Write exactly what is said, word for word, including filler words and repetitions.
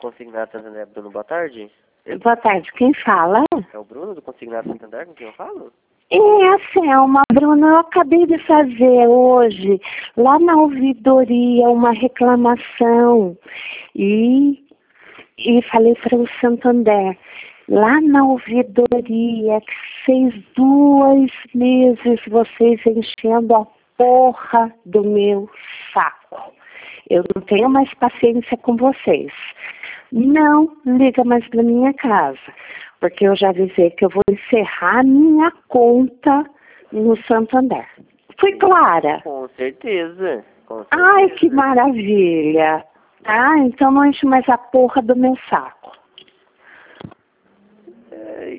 Consignado Santander, Bruno, boa tarde. Boa tarde, quem fala? É o Bruno do Consignado Santander com quem eu falo? É a Selma, Bruna, eu acabei de fazer hoje, lá na ouvidoria, uma reclamação. E, e falei para o Santander, lá na ouvidoria, que fez dois meses vocês enchendo a porra do meu saco. Eu não tenho mais paciência com vocês. Não liga mais para minha casa, porque eu já avisei que eu vou encerrar minha conta no Santander. Fui clara? Com certeza. Com certeza. Ai, que maravilha. Ah, então não enche mais a porra do meu saco. É,